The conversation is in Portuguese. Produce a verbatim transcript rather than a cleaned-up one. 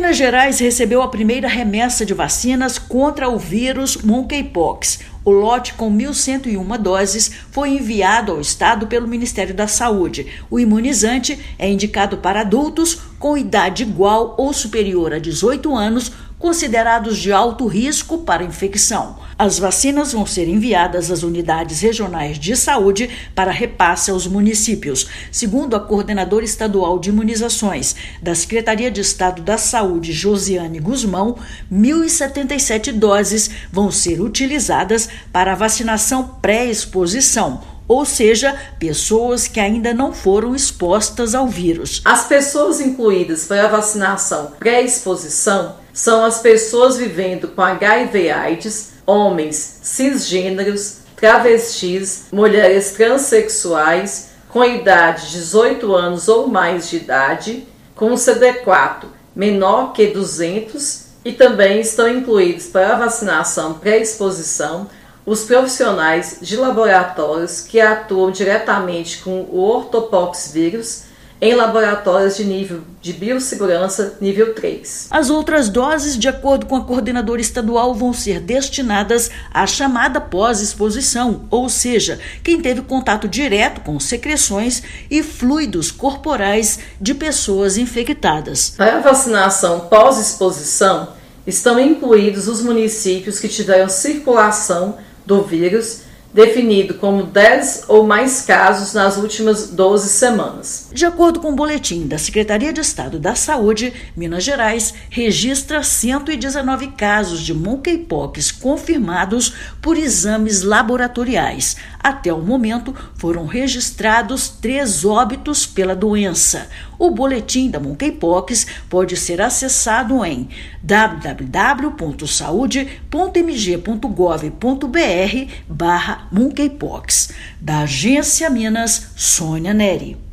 Minas Gerais recebeu a primeira remessa de vacinas contra o vírus monkeypox. O lote com mil cento e uma doses foi enviado ao estado pelo Ministério da Saúde. O imunizante é indicado para adultos com idade igual ou superior a dezoito anos, considerados de alto risco para infecção. As vacinas vão ser enviadas às unidades regionais de saúde para repasse aos municípios. Segundo a coordenadora estadual de imunizações da Secretaria de Estado da Saúde, Josiane Guzmão, mil e setenta e sete doses vão ser utilizadas para a vacinação pré-exposição, ou seja, pessoas que ainda não foram expostas ao vírus. As pessoas incluídas para a vacinação pré-exposição são as pessoas vivendo com H I V AIDS, homens cisgêneros, travestis, mulheres transexuais, com idade de dezoito anos ou mais de idade, com C D quatro menor que duzentos, e também estão incluídos para a vacinação pré-exposição os profissionais de laboratórios que atuam diretamente com o ortopoxvírus em laboratórios de nível de biossegurança nível três. As outras doses, de acordo com a coordenadora estadual, vão ser destinadas à chamada pós-exposição, ou seja, quem teve contato direto com secreções e fluidos corporais de pessoas infectadas. Para a vacinação pós-exposição, estão incluídos os municípios que tiveram circulação do vírus, definido como dez ou mais casos nas últimas doze semanas. De acordo com o boletim da Secretaria de Estado da Saúde, Minas Gerais registra cento e dezenove casos de monkeypox confirmados por exames laboratoriais. Até o momento, foram registrados três óbitos pela doença. O boletim da monkeypox pode ser acessado em w w w ponto saude ponto m g ponto gov ponto b r barra monkeypox. Da Agência Minas, Sônia Neri.